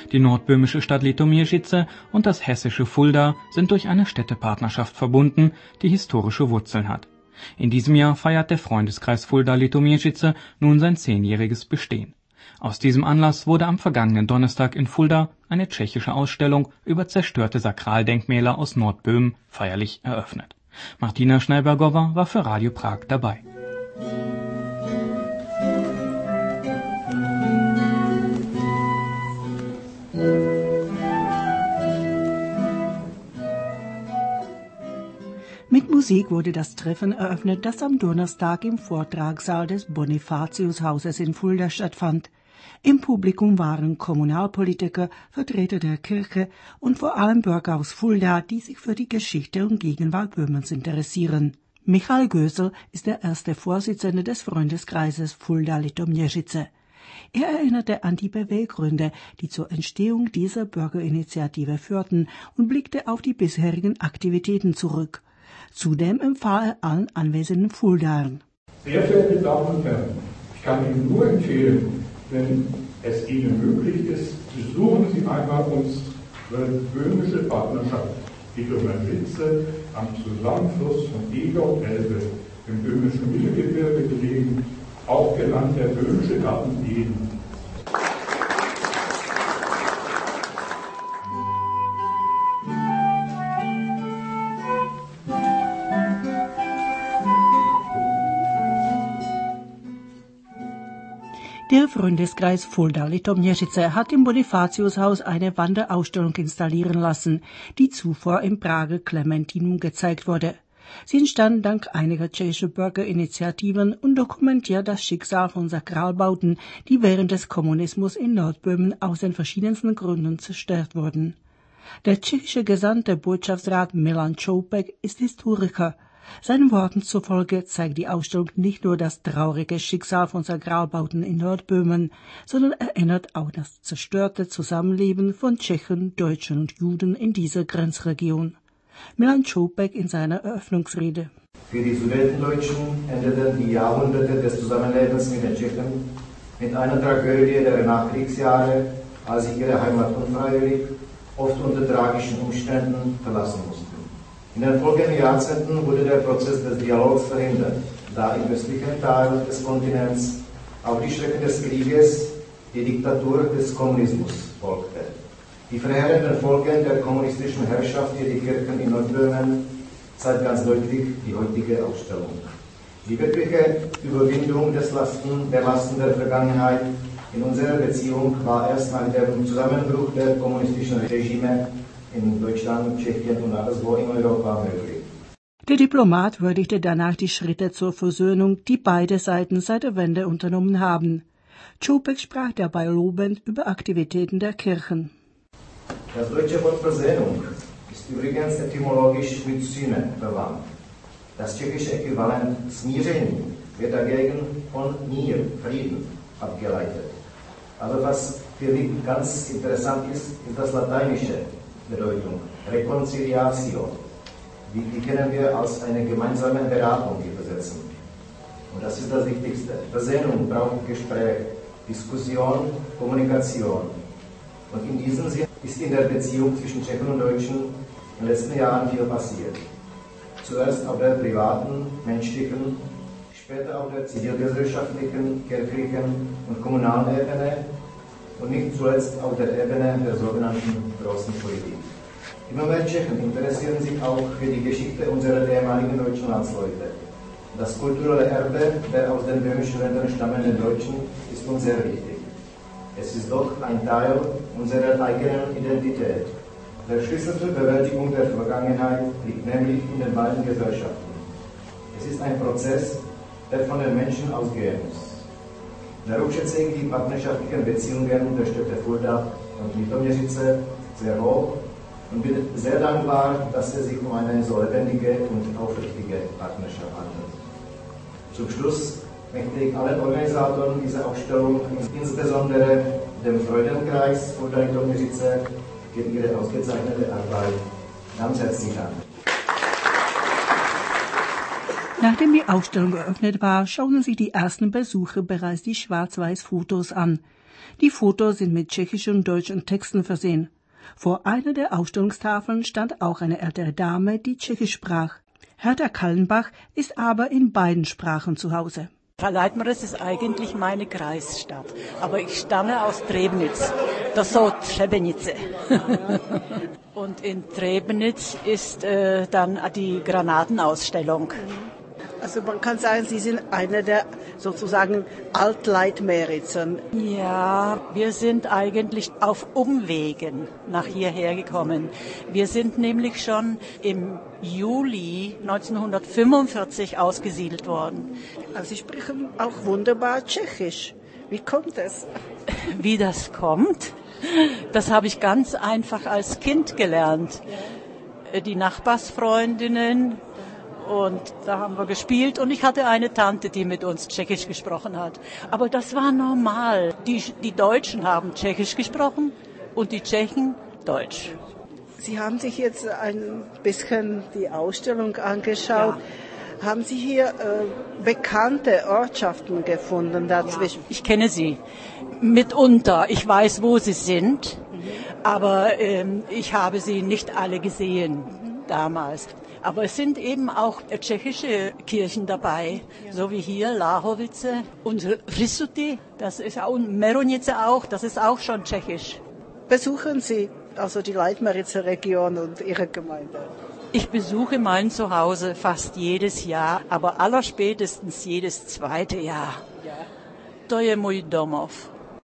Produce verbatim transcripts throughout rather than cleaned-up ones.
Die nordböhmische Stadt Litomierzyce und das hessische Fulda sind durch eine Städtepartnerschaft verbunden, die historische Wurzeln hat. In diesem Jahr feiert der Freundeskreis Fulda-Litomierzyce nun sein zehnjähriges Bestehen. Aus diesem Anlass wurde am vergangenen Donnerstag in Fulda eine tschechische Ausstellung über zerstörte Sakraldenkmäler aus Nordböhmen feierlich eröffnet. Martina Schneibergowa war für Radio Prag dabei. Mit Musik wurde das Treffen eröffnet, das am Donnerstag im Vortragssaal des Bonifatiushauses in Fulda stattfand. Im Publikum waren Kommunalpolitiker, Vertreter der Kirche und vor allem Bürger aus Fulda, die sich für die Geschichte und Gegenwart Böhmens interessieren. Michael Gösel ist der erste Vorsitzende des Freundeskreises Fulda-Litomierzyce. Er erinnerte an die Beweggründe, die zur Entstehung dieser Bürgerinitiative führten, und blickte auf die bisherigen Aktivitäten zurück. Zudem empfahl er allen anwesenden Fuldaern. Sehr verehrte Damen und Herren, ich kann Ihnen nur empfehlen, wenn es Ihnen möglich ist, besuchen Sie einmal unsere böhmische Partnerschaft Litomierzyce am Zusammenfluss von Eger und Elbe im böhmischen Mittelgebirge gelegen, auch genannt der Böhmische Garten Eden. Der Freundeskreis Fulda-Litomierzyce hat im Bonifatiushaus eine Wanderausstellung installieren lassen, die zuvor im Prager Klementinum gezeigt wurde. Sie entstand dank einiger tschechischer Bürgerinitiativen und dokumentiert das Schicksal von Sakralbauten, die während des Kommunismus in Nordböhmen aus den verschiedensten Gründen zerstört wurden. Der tschechische Gesandte Botschaftsrat Milan Čoupek ist Historiker. Seinen Worten zufolge zeigt die Ausstellung nicht nur das traurige Schicksal von Sakralbauten in Nordböhmen, sondern erinnert auch das zerstörte Zusammenleben von Tschechen, Deutschen und Juden in dieser Grenzregion. Milan Čoupek in seiner Eröffnungsrede. Für die Sudetendeutschen endeten die Jahrhunderte des Zusammenlebens mit den Tschechen mit einer Tragödie der Nachkriegsjahre, als sie ihre Heimat unfreiwillig, oft unter tragischen Umständen, verlassen mussten. In den folgenden Jahrzehnten wurde der Prozess des Dialogs verhindert, da im östlichen Teil des Kontinents auf die Schrecken des Krieges die Diktatur des Kommunismus folgte. Die verheerenden Folgen der kommunistischen Herrschaft für die Kirchen in Nordböhmen zeigt ganz deutlich die heutige Ausstellung. Die wirkliche Überwindung des Lasten, der Lasten der Vergangenheit in unserer Beziehung war erst nach dem Zusammenbruch der kommunistischen Regime in Deutschland, Tschechien und anderswo in Europa möglich. Der Diplomat würdigte danach die Schritte zur Versöhnung, die beide Seiten seit der Wende unternommen haben. Čoupek sprach dabei lobend über Aktivitäten der Kirchen. Das deutsche Wort Versöhnung ist übrigens etymologisch mit Sühne verwandt. Das tschechische Äquivalent Smíření wird dagegen von Mír, Frieden, abgeleitet. Aber was für mich ganz interessant ist, ist das lateinische Bedeutung, Reconciliatio. Die, die können wir als eine gemeinsame Beratung übersetzen. Und das ist das Wichtigste. Versöhnung braucht Gespräch, Diskussion, Kommunikation. Und in diesem Sinne ist in der Beziehung zwischen Tschechen und Deutschen in den letzten Jahren viel passiert. Zuerst auf der privaten, menschlichen, später auf der zivilgesellschaftlichen, kirchlichen und kommunalen Ebene und nicht zuletzt auf der Ebene der sogenannten großen Politik. Immer mehr Tschechen interessieren sich auch für die Geschichte unserer ehemaligen deutschen Landsleute. Das kulturelle Erbe der aus den böhmischen Ländern stammenden Deutschen ist uns sehr wichtig. Es ist doch ein Teil unserer eigenen Identität. Der Schlüssel zur Bewältigung der Vergangenheit liegt nämlich in den beiden Gesellschaften. Es ist ein Prozess, der von den Menschen ausgehen muss. Darum schätze ich die partnerschaftlichen Beziehungen der Städte Fulda und Litomierzyce sehr hoch und bin sehr dankbar, dass es sich um eine so lebendige und aufrichtige Partnerschaft handelt. Zum Schluss möchte ich allen Organisatoren dieser Ausstellung, insbesondere dem Freudenkreis Fulda-Litomierzyce, für ihre ausgezeichnete Arbeit ganz herzlich danken. Nachdem die Ausstellung geöffnet war, schauen sich die ersten Besucher bereits die Schwarz-Weiß-Fotos an. Die Fotos sind mit tschechischen und deutschen Texten versehen. Vor einer der Ausstellungstafeln stand auch eine ältere Dame, die Tschechisch sprach. Hertha Kallenbach ist aber in beiden Sprachen zu Hause. Leitmeritz ist eigentlich meine Kreisstadt, aber ich stamme aus Trebnitz. Das ist so Trebenice. Und in Trebnitz ist äh, dann die Granatenausstellung. Also man kann sagen, Sie sind einer der sozusagen Altleitmeritzer. Ja, wir sind eigentlich auf Umwegen nach hierher gekommen. Wir sind nämlich schon im Juli neunzehnhundertfünfundvierzig ausgesiedelt worden. Also Sie sprechen auch wunderbar Tschechisch. Wie kommt es? Wie das kommt? Das habe ich ganz einfach als Kind gelernt. Die Nachbarsfreundinnen, und da haben wir gespielt und ich hatte eine Tante, die mit uns Tschechisch gesprochen hat. Aber das war normal. Die, die Deutschen haben Tschechisch gesprochen und die Tschechen Deutsch. Sie haben sich jetzt ein bisschen die Ausstellung angeschaut. Ja. Haben Sie hier äh, bekannte Ortschaften gefunden dazwischen? Ja, ich kenne sie mitunter. Ich weiß, wo sie sind, mhm. aber ähm, ich habe sie nicht alle gesehen mhm. damals. Aber es sind eben auch tschechische Kirchen dabei, ja. so wie hier Láhovice und Vrisuty, das ist auch, und Meronice auch, das ist auch schon tschechisch. Besuchen Sie also die Leitmeritzer Region und Ihre Gemeinde? Ich besuche mein Zuhause fast jedes Jahr, aber allerspätestens jedes zweite Jahr. Ja. To je můj domov.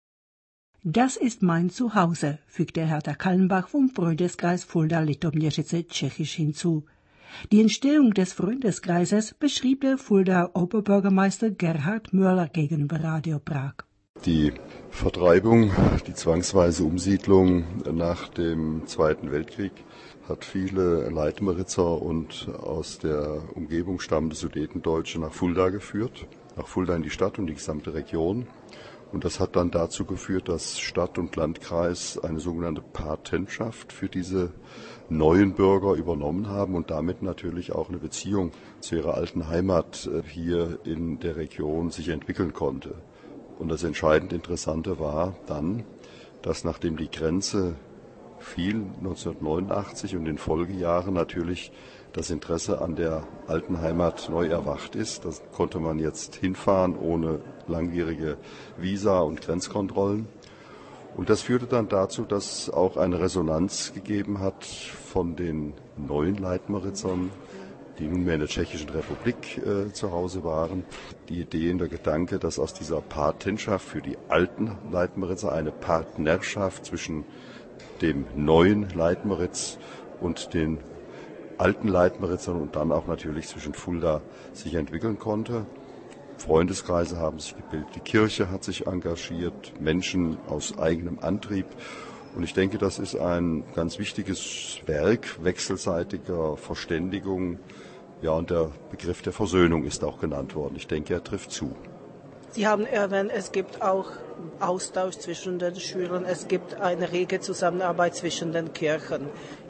Das ist mein Zuhause, fügte Hertha Kallenbach vom Freundeskreis Fulda-Litoměřice Tschechisch hinzu. Die Entstehung des Freundeskreises beschrieb der Fuldaer Oberbürgermeister Gerhard Mörler gegenüber Radio Prag. Die Vertreibung, die zwangsweise Umsiedlung nach dem Zweiten Weltkrieg hat viele Leitmeritzer und aus der Umgebung stammende Sudetendeutsche nach Fulda geführt, nach Fulda in die Stadt und die gesamte Region. Und das hat dann dazu geführt, dass Stadt und Landkreis eine sogenannte Patentschaft für diese neuen Bürger übernommen haben und damit natürlich auch eine Beziehung zu ihrer alten Heimat hier in der Region sich entwickeln konnte. Und das entscheidend Interessante war dann, dass nachdem die Grenze fiel, neunzehnhundertneunundachtzig und in Folgejahren natürlich das Interesse an der alten Heimat neu erwacht ist. Da konnte man jetzt hinfahren ohne langwierige Visa und Grenzkontrollen. Und das führte dann dazu, dass auch eine Resonanz gegeben hat von den neuen Leitmeritzern, die nunmehr in der Tschechischen Republik äh, zu Hause waren. Die Idee und der Gedanke, dass aus dieser Patentschaft für die alten Leitmeritzer eine Partnerschaft zwischen dem neuen Leitmeritz und den alten Leitmeritzern und dann auch natürlich zwischen Fulda sich entwickeln konnte. Freundeskreise haben sich gebildet, die Kirche hat sich engagiert, Menschen aus eigenem Antrieb. Und ich denke, das ist ein ganz wichtiges Werk wechselseitiger Verständigung. Ja, und der Begriff der Versöhnung ist auch genannt worden. Ich denke, er trifft zu. Sie haben erwähnt, es gibt auch Austausch zwischen den Schülern, es gibt eine rege Zusammenarbeit zwischen den Kirchen.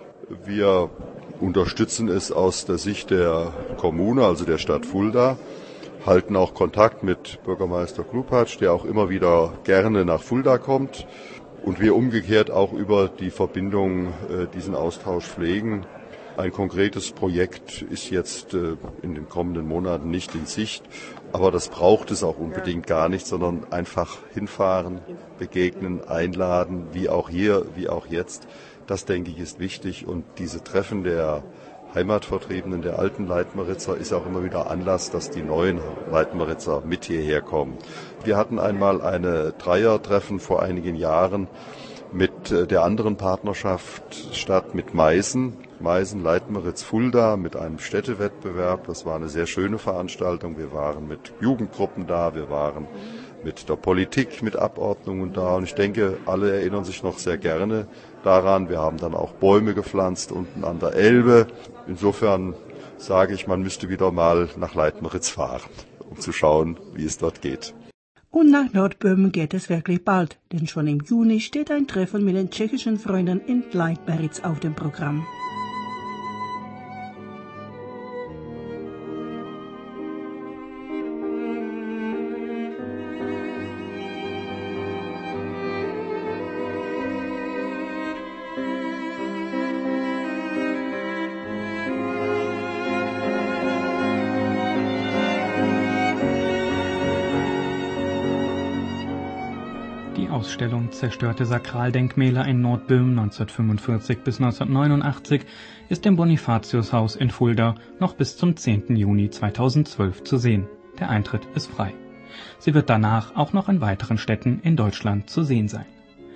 Wir unterstützen es aus der Sicht der Kommune, also der Stadt Fulda, halten auch Kontakt mit Bürgermeister Klupatsch, der auch immer wieder gerne nach Fulda kommt. Und wir umgekehrt auch über die Verbindung äh, diesen Austausch pflegen. Ein konkretes Projekt ist jetzt äh, in den kommenden Monaten nicht in Sicht, aber das braucht es auch unbedingt gar nicht, sondern einfach hinfahren, begegnen, einladen, wie auch hier, wie auch jetzt. Das, denke ich, ist wichtig und diese Treffen der Heimatvertriebenen, der alten Leitmeritzer ist auch immer wieder Anlass, dass die neuen Leitmeritzer mit hierher kommen. Wir hatten einmal eine Dreiertreffen vor einigen Jahren mit der anderen Partnerschaft statt, mit Meißen. Meißen, Leitmeritz, Fulda mit einem Städtewettbewerb. Das war eine sehr schöne Veranstaltung. Wir waren mit Jugendgruppen da, wir waren mit der Politik, mit Abordnungen da. Und ich denke, alle erinnern sich noch sehr gerne daran. Wir haben dann auch Bäume gepflanzt unten an der Elbe. Insofern sage ich, man müsste wieder mal nach Leitmeritz fahren, um zu schauen, wie es dort geht. Und nach Nordböhmen geht es wirklich bald, denn schon im Juni steht ein Treffen mit den tschechischen Freunden in Leitmeritz auf dem Programm. Ausstellung Zerstörte Sakraldenkmäler in Nordböhmen neunzehnhundertfünfundvierzig bis neunzehnhundertneunundachtzig ist im Bonifatiushaus in Fulda noch bis zum zehnten Juni zweitausendzwölf zu sehen. Der Eintritt ist frei. Sie wird danach auch noch in weiteren Städten in Deutschland zu sehen sein.